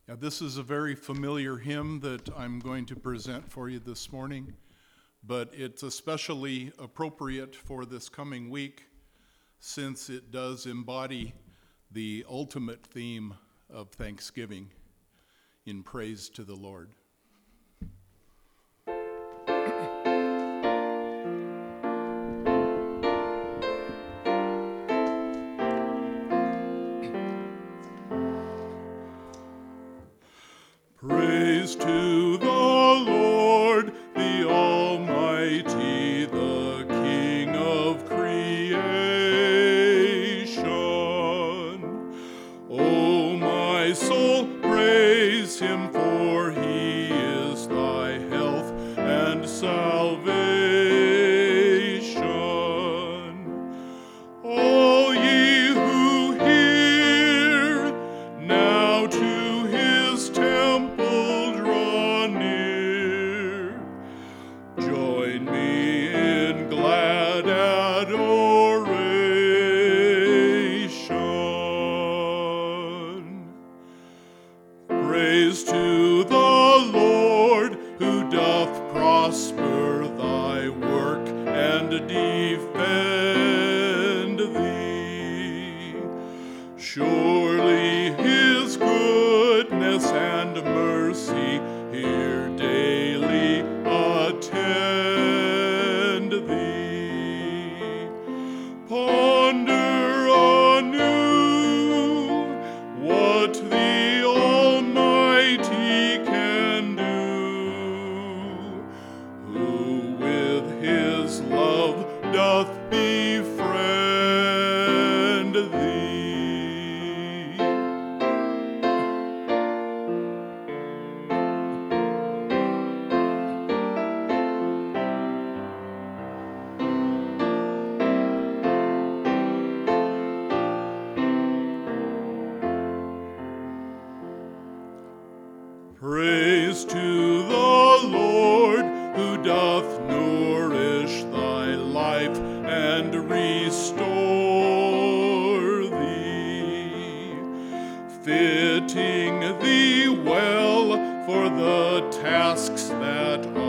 Now, this is a very familiar hymn that I'm going to present for you this morning, but it's especially appropriate for this coming week since it does embody the ultimate theme of Thanksgiving in praise to the Lord. Praise to the Lord, the Almighty, the King of creation. O my soul, praise him, for he is thy health and salvation. All ye who hear, now to his temple draw near. Join me in glad adoration. Praise to the Lord, who doth prosper thy work and defend thee. Surely his goodness and mercy here daily attend thee. Ponder anew what the Almighty can do, who with his love doth befriend thee. Praise to the Lord, who doth nourish thy life and restore thee, fitting thee well for the tasks that